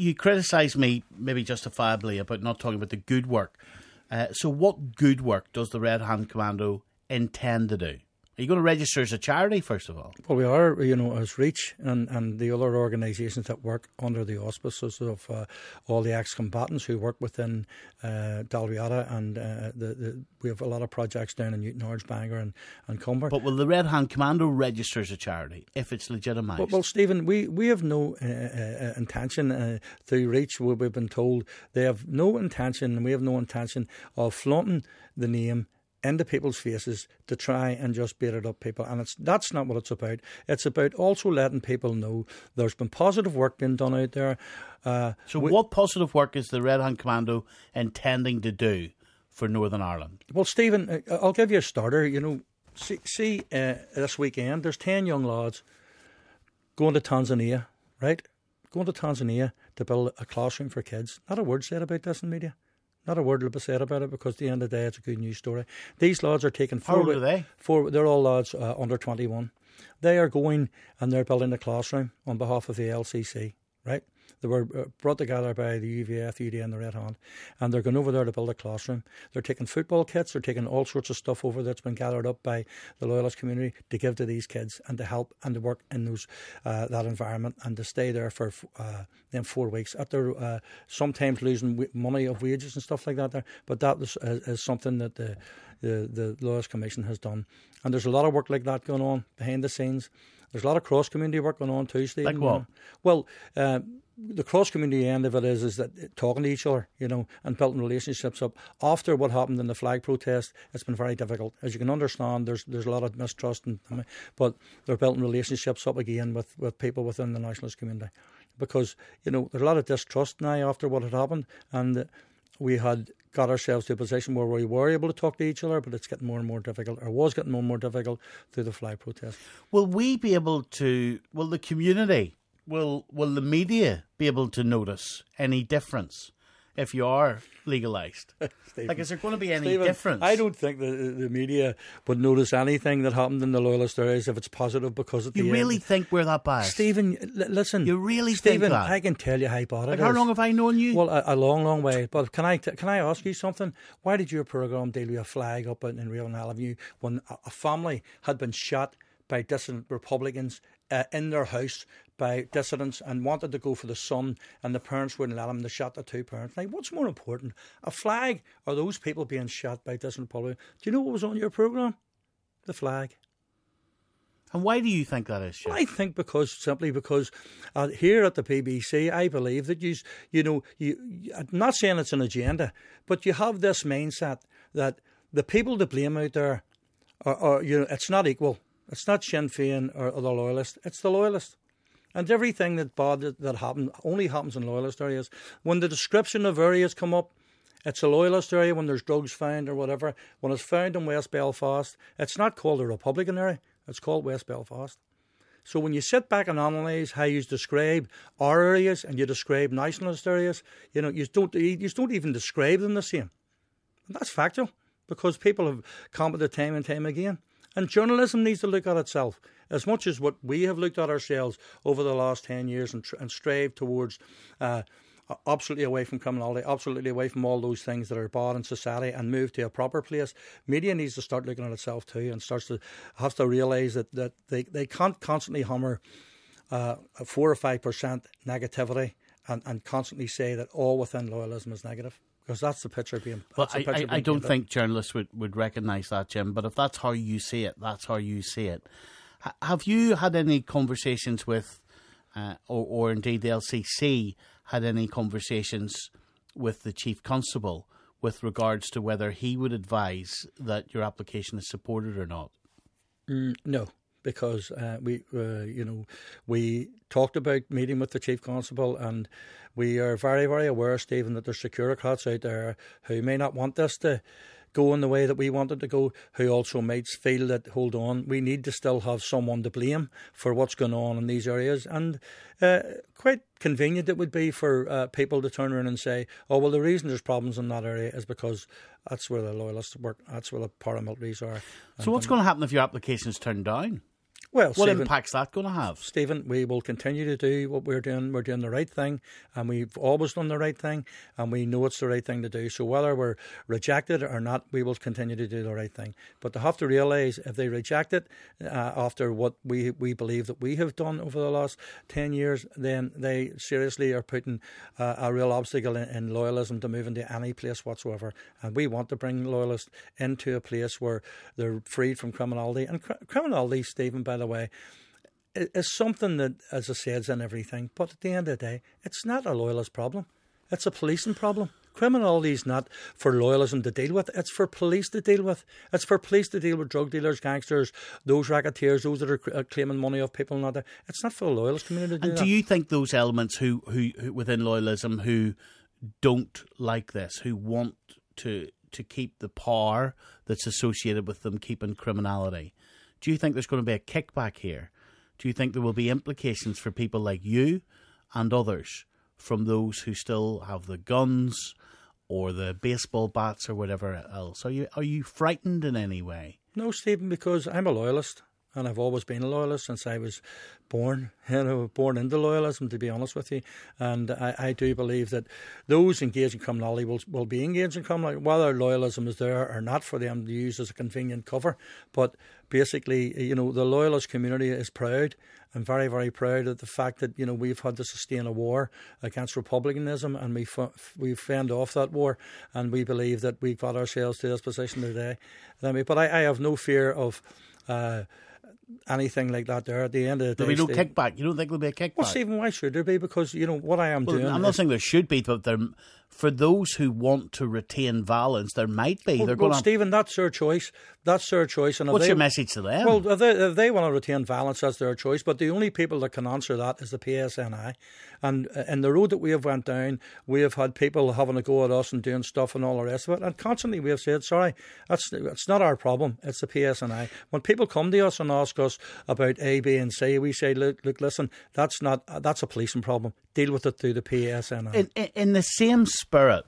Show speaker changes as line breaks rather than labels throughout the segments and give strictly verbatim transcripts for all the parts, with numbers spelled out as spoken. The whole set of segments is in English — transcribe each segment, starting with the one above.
you criticise me, maybe justifiably, about not talking about the good work. Uh, so what good work does the Red Hand Commando intend to do? Are you going to register as a charity, first of all?
Well, we are, you know, as REACH and, and the other organisations that work under the auspices of uh, all the ex-combatants who work within uh, Dalriada, and uh, the, the, we have a lot of projects down in Newton Ards, Bangor and, and Cumber.
But will the Red Hand Commando register as a charity if it's legitimised?
Well, well, Stephen, we, we have no uh, uh, intention uh, through REACH, we've been told they have no intention, and we have no intention of flaunting the name into people's faces to try and just beat it up people. And it's that's not what it's about. It's about also letting people know there's been positive work being done out there. Uh,
so
we,
what positive work is the Red Hand Commando intending to do for Northern Ireland?
Well, Stephen, I'll give you a starter. You know, see, see uh, this weekend, there's ten young lads going to Tanzania, right? Going to Tanzania to build a classroom for kids. Not a word said about this in media. Not a word will be said about it, because at the end of the day, it's a good news story. These lads are taking four.
How old are they?
Four, they're all lads uh, under twenty-one. They are going and they're building a classroom on behalf of the L C C, right? They were uh, brought together by the U V F, U D A and the Red Hand, and they're going over there to build a classroom. They're taking football kits, they're taking all sorts of stuff over that's been gathered up by the Loyalist community to give to these kids and to help and to work in those uh, that environment and to stay there for uh, them four weeks after uh, sometimes losing w- money of wages and stuff like that there. But that was, uh, is something that the, the, the Loyalist Commission has done. And there's a lot of work like that going on behind the scenes. There's a lot of cross-community work going on too, Steve.
Like what?
Well, uh, the cross-community end of it is is that talking to each other, you know, and building relationships up. After what happened in the flag protest, it's been very difficult. As you can understand, there's there's a lot of mistrust, and, but they're building relationships up again with, with people within the nationalist community. Because, you know, there's a lot of distrust now after what had happened, and we had got ourselves to a position where we were able to talk to each other, but it's getting more and more difficult, or was getting more and more difficult through the flag protest.
Will we be able to, will the community, will will the media be able to notice any difference if you are legalised? Like, is there going to be any
Stephen,
difference?
I don't think the, the media would notice anything that happened in the Loyalist areas if it's positive, because at the
You really
end,
think we're that biased?
Stephen, l- listen.
You really
Stephen,
think that?
I can tell you how bad it
Like,
is.
how long have I known you?
Well, a, a long, long way. But can I t- can I ask you something? Why did your programme deal with a flag up in, in Ravenel Avenue when a, a family had been shot by dissident Republicans uh, in their house by dissidents and wanted to go for the son, and the parents wouldn't let them? They shot the two parents. Now, what's more important, a flag or those people being shot by dissident Republicans? Do you know what was on your programme? The flag.
And why do you think that is, Sean?
Well, I think because simply because uh, here at the B B C, I believe that you, you know, you. I'm not saying it's an agenda, but you have this mindset that the people to blame out there are, are you know, it's not equal. It's not Sinn Féin or, or the Loyalist. It's the Loyalist. And everything that bad that, that happened only happens in Loyalist areas. When the description of areas come up, it's a Loyalist area when there's drugs found or whatever. When it's found in West Belfast, it's not called a Republican area. It's called West Belfast. So when you sit back and analyse how you describe our areas and you describe nationalist areas, you know, you don't you don't even describe them the same. And that's factual, because people have commented time and time again. And journalism needs to look at itself as much as what we have looked at ourselves over the last ten years and, tr- and strive towards uh, absolutely away from criminality, absolutely away from all those things that are bad in society, and move to a proper place. Media needs to start looking at itself too, and starts to have to realise that, that they, they can't constantly hammer uh, a four or five percent negativity and, and constantly say that all within loyalism is negative. Because that's the picture being.
Well, I,
picture
I,
being
I don't
painted.
think journalists would, would recognise that, Jim. But if that's how you see it, that's how you see it. H- have you had any conversations with, uh, or, or indeed the L C C had any conversations with the Chief Constable with regards to whether he would advise that your application is supported or not?
Mm, no. Because uh, we, uh, you know, we talked about meeting with the Chief Constable, and we are very, very aware, Stephen, that there's securocrats out there who may not want this to go in the way that we want it to go, who also might feel that, hold on, we need to still have someone to blame for what's going on in these areas. And uh, quite convenient it would be for uh, people to turn around and say, oh, well, the reason there's problems in that area is because that's where the Loyalists work, that's where the paramilitaries are.
So what's going to happen if your application is turned down?
Well,
what
Stephen,
impact's that going to have?
Stephen, we will continue to do what we're doing. We're doing the right thing, and we've always done the right thing, and we know it's the right thing to do. So whether we're rejected or not, we will continue to do the right thing. But they have to realise if they reject it uh, after what we we believe that we have done over the last ten years, then they seriously are putting uh, a real obstacle in, in loyalism to move into any place whatsoever. And we want to bring loyalists into a place where they're freed from criminality. And cr- criminality, Stephen, by the way, is something that, as I said, is in everything. But at the end of the day, it's not a loyalist problem. It's a policing problem. Criminality is not for loyalism to deal with. It's for police to deal with. It's for police to deal with drug dealers, gangsters, those racketeers, those that are claiming money off people. And that. It's not for the loyalist community to do
And
that.
do you think those elements who, who, who within loyalism who don't like this, who want to to keep the power that's associated with them keeping criminality, do you think there's going to be a kickback here? Do you think there will be implications for people like you and others from those who still have the guns or the baseball bats or whatever else? Are you are you frightened in any way?
No, Stephen, because I'm a loyalist. And I've always been a loyalist since I was born, you know, born into loyalism, to be honest with you. And I, I do believe that those engaged in criminality will, will be engaged in criminality, whether loyalism is there or not for them to use as a convenient cover. But basically, you know, the loyalist community is proud and very, very proud of the fact that, you know, we've had to sustain a war against republicanism, and we we've fended off that war, and we believe that we've got ourselves to this position today. But I, I have no fear of Uh, anything like that there at the end of the day.
There'll be no
Steve.
kickback. You don't think there'll be a kickback?
Well, Stephen, why should there be? Because, you know, what I am
well,
doing...
I'm not
is,
saying there should be, but there, for those who want to retain violence, there might be.
Well,
They're
well
going
Stephen, that's their choice. That's their choice. And if
What's
they,
your message to them?
Well, if they, if they want to retain violence, that's their choice. But the only people that can answer that is the P S N I. And in the road that we have went down, we have had people having a go at us and doing stuff and all the rest of it. And constantly we have said, sorry, that's it's not our problem. It's the P S N I. When people come to us and ask us about A, B and C, we say, look, look listen, that's not that's a policing problem. Deal with it through the P S N I.
In, in, in the same spirit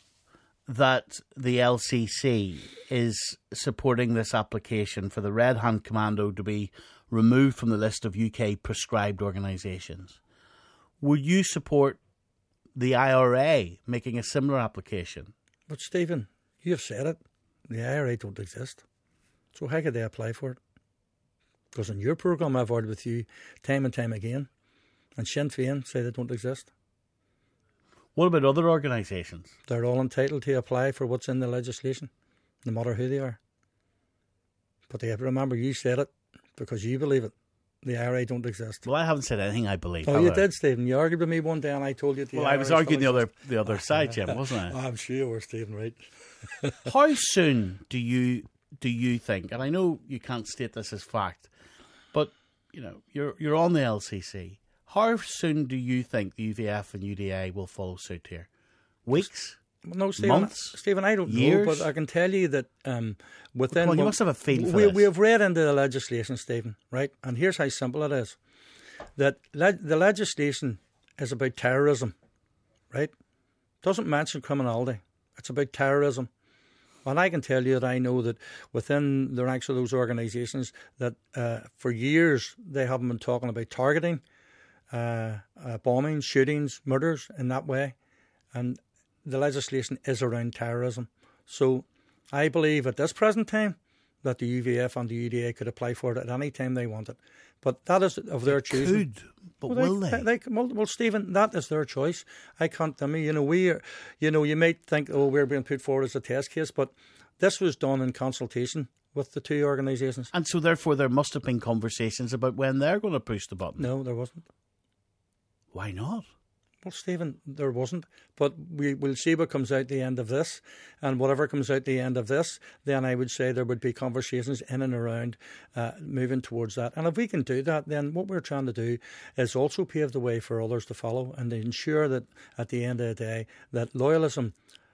that the L C C is supporting this application for the Red Hand Commando to be removed from the list of U K proscribed organisations, would you support the I R A making a similar application?
But Stephen, you've said it. The I R A don't exist. So how could they apply for it? Because in your programme I've heard with you time and time again, and Sinn Féin say they don't exist.
What about other organisations?
They're all entitled to apply for what's in the legislation, no matter who they are. But they have to remember you said it because you believe it. The I R A don't exist.
Well, I haven't said anything I believe.
Oh, you
I?
did, Stephen. You argued with me one day and I told you the
Well,
I R A
I was arguing the
still
other the other side, Jim, wasn't I?
I'm sure you were, Stephen, right.
How soon do you do you think, and I know you can't state this as fact, but you know, you're you're on the L C C. How soon do you think the U V F and U D A will follow suit here? Weeks?
No, Stephen,
Months?
Stephen, I don't
Years?
know, but I can tell you that um, within...
Well, you must have a feel for
we,
this.
We have read into the legislation, Stephen, right? And here's how simple it is. That le- the legislation is about terrorism, right? Doesn't mention criminality. It's about terrorism. And I can tell you that I know that within the ranks of those organisations that uh, for years they haven't been talking about targeting, uh, uh, bombings, shootings, murders in that way. And the legislation is around terrorism. So I believe at this present time that the U V F and the U D A could apply for it at any time they want it. But that is of their choosing.
Could, but
well,
will they?
they, they well, well, Stephen, that is their choice. I can't. I mean, you know, we, are, you know, you might think, oh, we're being put forward as a test case, but this was done in consultation with the two organisations.
And so, therefore, there must have been conversations about when they're going to push the button.
No, there wasn't.
Why not?
Well, Stephen, there wasn't. But we will see what comes out the end of this. And whatever comes out the end of this, then I would say there would be conversations in and around uh, moving towards that. And if we can do that, then what we're trying to do is also pave the way for others to follow and to ensure that at the end of the day, that loyalism,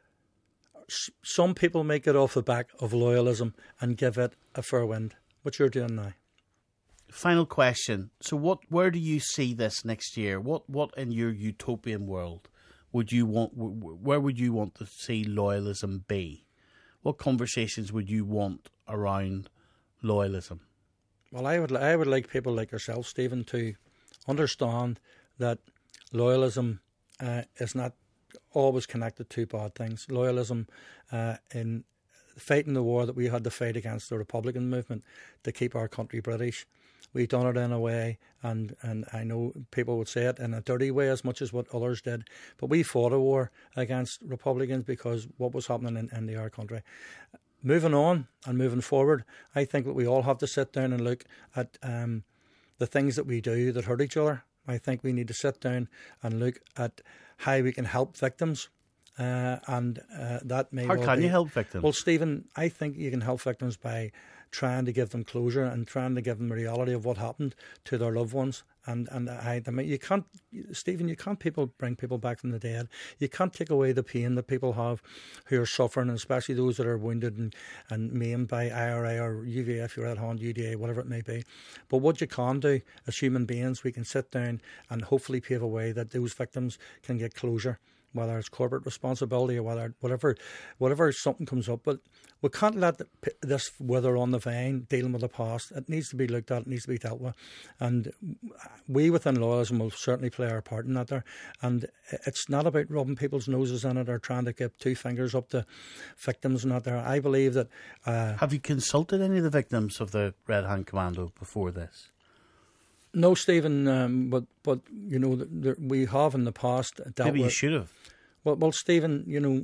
some people make it off the back of loyalism and give it a fair wind, which you're doing now.
Final question. So what, where do you see this next year? What, what in your utopian world would you want, where would you want to see loyalism be? What conversations would you want around loyalism?
Well, I would I would like people like yourself, Stephen, to understand that loyalism uh, is not always connected to bad things. Loyalism uh, in fighting the war that we had to fight against the Republican movement to keep our country British. We done it in a way, and, and I know people would say it in a dirty way as much as what others did, but we fought a war against Republicans because what was happening in, in the our country. Moving on and moving forward, I think that we all have to sit down and look at um, the things that we do that hurt each other. I think we need to sit down and look at how we can help victims. Uh, and uh, that may
How
well
can
be,
you help victims?
Well, Stephen, I think you can help victims by trying to give them closure and trying to give them the reality of what happened to their loved ones. And and I, I mean, you can't, Stephen, you can't people bring people back from the dead. You can't take away the pain that people have who are suffering, and especially those that are wounded and, and maimed by I R A or U V F, your Red Hand, U D A, whatever it may be. But what you can do as human beings, we can sit down and hopefully pave a way that those victims can get closure, whether it's corporate responsibility or whether whatever whatever something comes up. But we can't let the, this wither on the vine, dealing with the past. It needs to be looked at, it needs to be dealt with. And we within loyalism will certainly play our part in that there. And it's not about rubbing people's noses in it or trying to give two fingers up to victims and that there. I believe that... Uh,
Have you consulted any of the victims of the Red Hand Commando before this?
No, Stephen, um, but, but, you know, the, the, we have in the past dealt
Maybe
with...
you should have.
Well, well, Stephen, you know,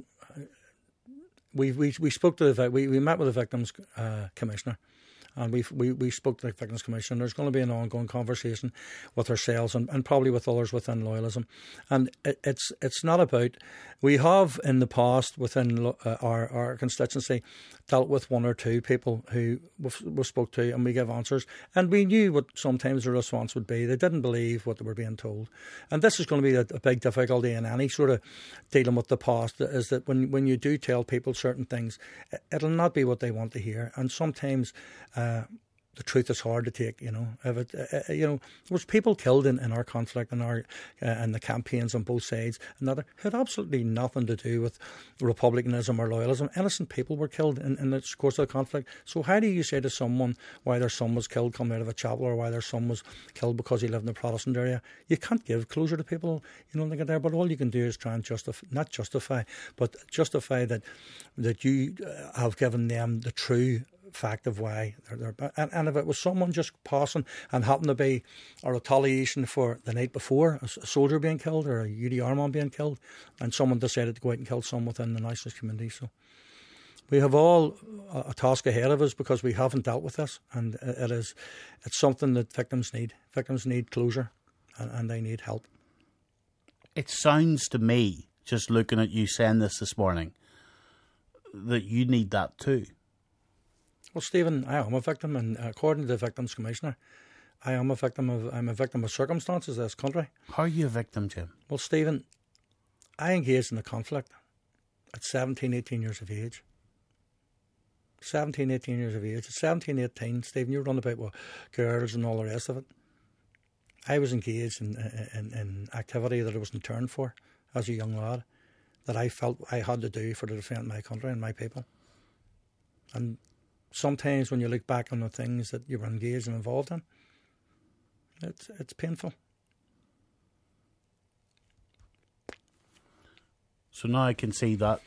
we we we spoke to the we we met with the victims uh, commissioner, and we we we spoke to the victims commissioner. There's going to be an ongoing conversation with ourselves and, and probably with others within loyalism, and it, it's it's not about. We have in the past within uh, our our constituency dealt with one or two people who we, we spoke to, and we gave answers, and we knew what sometimes the response would be. They didn't believe what they were being told, and this is going to be a, a big difficulty in any sort of dealing with the past. Is that when when you do tell people certain things, it'll not be what they want to hear, and sometimes. Uh, The truth is hard to take, you know. If it, uh, you know, there was people killed in, in our conflict and our uh, in the campaigns on both sides. Another had absolutely nothing to do with republicanism or loyalism. Innocent people were killed in, in the course of the conflict. So how do you say to someone why their son was killed coming out of a chapel, or why their son was killed because he lived in a Protestant area? You can't give closure to people, you know, they get there. But all you can do is try and justify, not justify, but justify that that you have given them the true fact of why they're there. And, and if it was someone just passing and happened to be a retaliation for the night before, a, a soldier being killed or a U D R man being killed, and someone decided to go out and kill someone within the nationalist community. So we have all a, a task ahead of us because we haven't dealt with this, and it, it is it's something that victims need. Victims need closure, and, and they need help.
It sounds to me, just looking at you saying this this morning, that you need that too.
Well, Stephen, I am a victim, and according to the Victims Commissioner, I am a victim of I'm a victim of circumstances of this country.
How are you a victim, Jim?
Well, Stephen, I engaged in a conflict at seventeen, eighteen years of age. seventeen, eighteen years of age. At seventeen, eighteen, Stephen, you were on about with girls and all the rest of it. I was engaged in, in, in activity that I wasn't turned for as a young lad, that I felt I had to do for to defend my country and my people. And sometimes when you look back on the things that you were engaged and involved in, it's it's painful.
So now I can see that,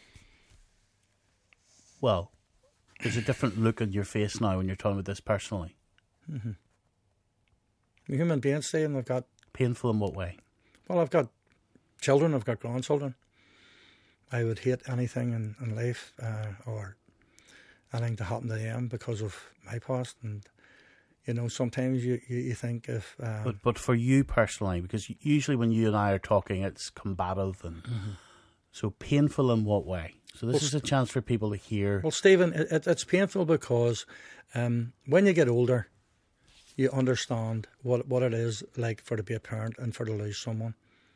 well, there's a different look on your face now when you're talking about this personally.
Mm-hmm. Human beings, saying I've got...
Painful in what way?
Well, I've got children, I've got grandchildren. I would hate anything in, in life uh, or anything to happen to them because of my past. And, you know, sometimes you, you, you think if... Um,
but but for you personally, because usually when you and I are talking, it's combative and... Mm-hmm. So painful in what way? So this well, is a chance for people to hear...
Well, Stephen, it, it's painful because um, when you get older, you understand what what it is like for to be a parent and for to lose someone.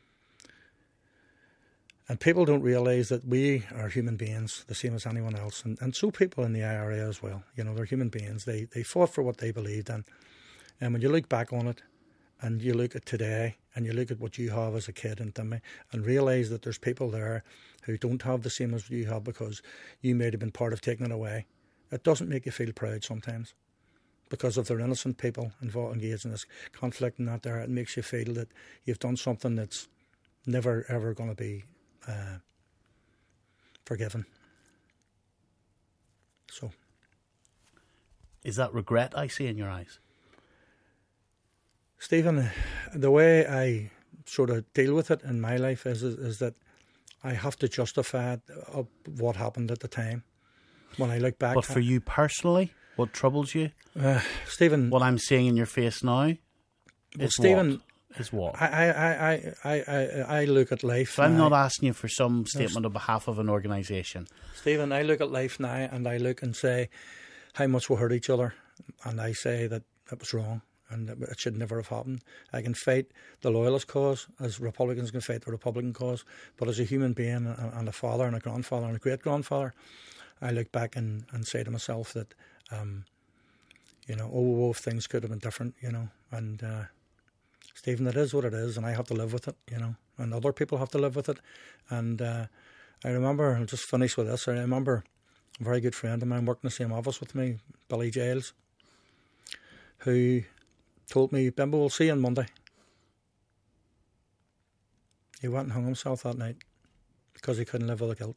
And people don't realise that we are human beings, the same as anyone else. And, and so people in the I R A as well. You know, they're human beings. They they fought for what they believed in. And when you look back on it, and you look at today, and you look at what you have as a kid and Timmy, and realise that there's people there who don't have the same as you have because you may have been part of taking it away. It doesn't make you feel proud sometimes. because if they're innocent people involved, engaged in this conflict and that there, it makes you feel that you've done something that's never ever going to be uh, forgiven. So,
is that regret I see in your eyes?
Stephen, the way I sort of deal with it in my life is is, is that I have to justify it, uh, what happened at the time. When I look back,
but for you personally, what troubles you,
uh, Stephen?
What I'm seeing in your face now,
well,
is
Stephen,
what? Is what?
I, I, I, I, I, I look at life.
So I'm
now.
not asking you for some statement on behalf of an organisation.
Stephen, I look at life now and I look and say how much we hurt each other, and I say that it was wrong and it should never have happened. I can fight the loyalist cause as Republicans can fight the Republican cause, but as a human being and, and a father and a grandfather and a great-grandfather, I look back and, and say to myself that, um, you know, oh, oh, if things could have been different, you know, and uh, Stephen, it is what it is, and I have to live with it, you know, and other people have to live with it. And uh, I remember, I'll just finish with this, I remember a very good friend of mine worked in the same office with me, Billy Giles, who told me, Bimbo, we'll see you on Monday. He went and hung himself that night because he couldn't live with the guilt.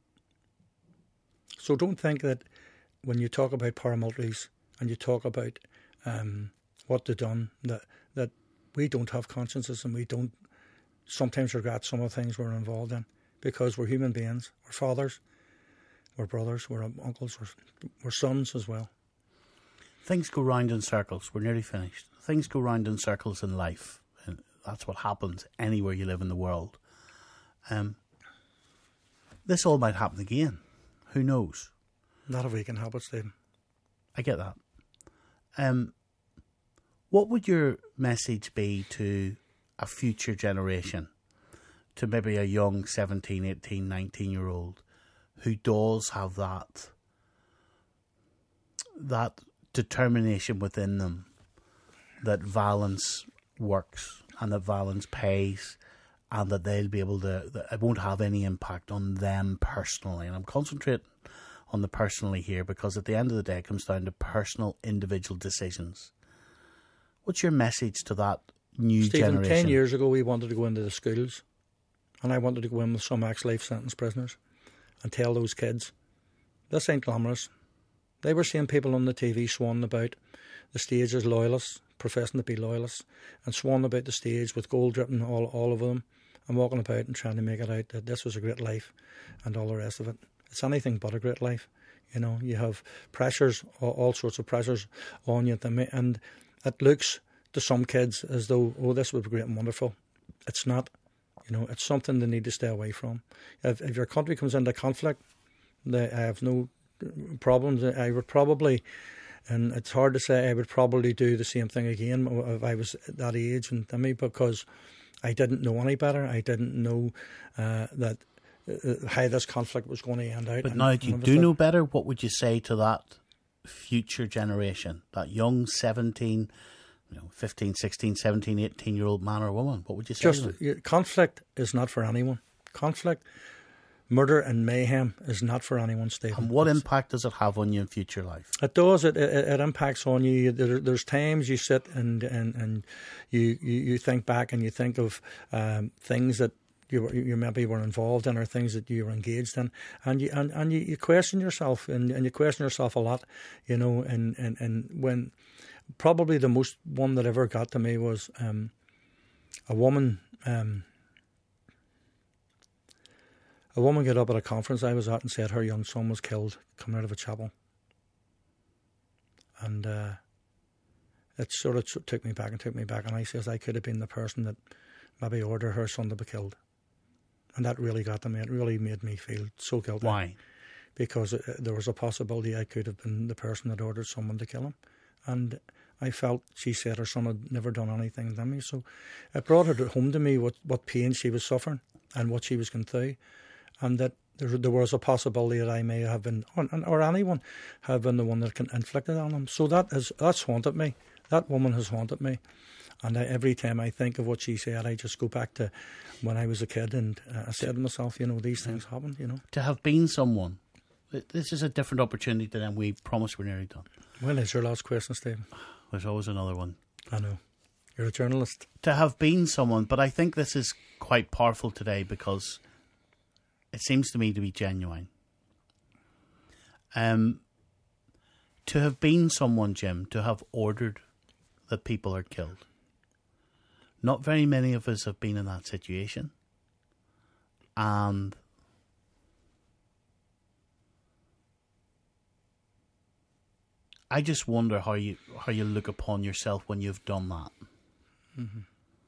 So don't think that when you talk about paramilitaries and you talk about um, what they've done, that, that we don't have consciences and we don't sometimes regret some of the things we're involved in, because we're human beings, we're fathers, we're brothers, we're uncles, we're, we're sons as well.
Things go round in circles. We're nearly finished. Things go round in circles in life. And that's what happens anywhere you live in the world. Um, this all might happen again. Who knows?
Not if we can help it, Stephen.
I get that. Um, what would your message be to a future generation, to maybe a young seventeen, eighteen, nineteen-year-old who does have that that determination within them that violence works and that violence pays, and that they'll be able to, that it won't have any impact on them personally? And I'm concentrating on the personally here because at the end of the day it comes down to personal individual decisions. What's your message to that new
Stephen,
generation?
ten years ago we wanted to go into the schools, and I wanted to go in with some ex-life sentence prisoners and tell those kids, this ain't glamorous. They were seeing people on the T V swanning about the stage as loyalists, professing to be loyalists, and swanning about the stage with gold dripping all, all over them, and walking about and trying to make it out that this was a great life and all the rest of it. It's anything but a great life. You know, you have pressures, all, all sorts of pressures on you, and it looks to some kids as though, oh, this would be great and wonderful. It's not. You know, it's something they need to stay away from. If, if your country comes into conflict, they, I have no problems. I would probably, and it's hard to say, I would probably do the same thing again if I was at that age and to me, because I didn't know any better. I didn't know uh, that uh, how this conflict was going to end out.
But
and,
now that you do know better, what would you say to that future generation, that young seventeen, you know, fifteen, sixteen, seventeen, eighteen year old man or woman? What would you say
Just,
to them?
Conflict is not for anyone. Conflict, murder and mayhem is not for anyone, Stephen.
And what
it's,
impact does it have on you in future life?
It does. It it, it impacts on you. There, there's times you sit and and, and you, you, you think back and you think of um, things that you were, you maybe were involved in, or things that you were engaged in, and you and, and you, you question yourself, and, and you question yourself a lot, you know. And, and, and when probably the most one that ever got to me was um, a woman. Um, A woman got up at a conference I was at and said her young son was killed coming out of a chapel. And uh, it sort of took me back and took me back. And I says I could have been the person that maybe ordered her son to be killed. And that really got to me. It really made me feel so guilty.
Why?
Because it, there was a possibility I could have been the person that ordered someone to kill him. And I felt, she said her son had never done anything to me. So it brought her home to me what, what pain she was suffering and what she was going through. And that there, there was a possibility that I may have been, or, or anyone, have been the one that can inflict it on him. So that has, that's haunted me. That woman has haunted me. And I, every time I think of what she said, I just go back to when I was a kid, and uh, I said to myself, you know, these things happen, you know.
To have been someone This is a different opportunity to them. We promise we're nearly done.
When is your last question, Stephen?
There's always another one.
I know. You're a journalist.
To have been someone, but I think this is quite powerful today because it seems to me to be genuine. Um, to have been someone, Jim, to have ordered that people are killed. Not very many of us have been in that situation. And I just wonder how you how you look upon yourself when you've done that.
Mm-hmm.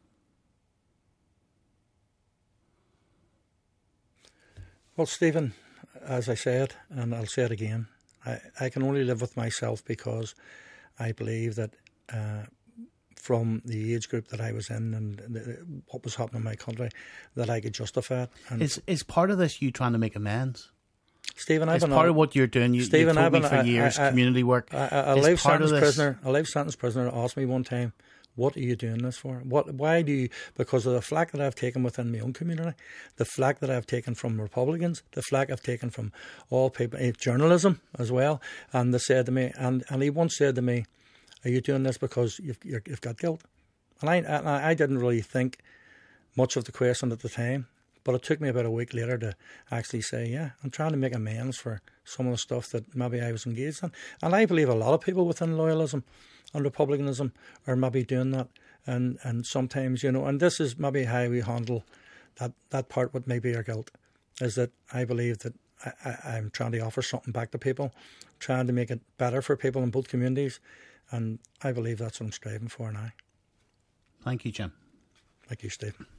Well, Stephen, as I said, and I'll say it again, I, I can only live with myself because I believe that uh, from the age group that I was in and the, what was happening in my country, that I could justify it. And
is is part of this you trying to make amends?
Stephen, I've
it's
been
part
on,
of what you're doing. You,
Stephen,
you've told
I've
me
been,
for years,
I, I,
community work.
A life sentence prisoner, a life sentence prisoner asked me one time, "What are you doing this for? What? Why do you?" Because of the flack that I've taken within my own community, the flack that I've taken from Republicans, the flack I've taken from all people, journalism as well. And they said to me, and, and he once said to me, "Are you doing this because you've you're, you've got guilt?" And I, and I didn't really think much of the question at the time. But it took me about a week later to actually say, yeah, I'm trying to make amends for some of the stuff that maybe I was engaged in. And I believe a lot of people within loyalism and republicanism are maybe doing that. And, and sometimes, you know, and this is maybe how we handle that, that part, what may be our guilt, is that I believe that I, I, I'm trying to offer something back to people, trying to make it better for people in both communities. And I believe that's what I'm striving for now.
Thank you, Jim.
Thank you, Stephen.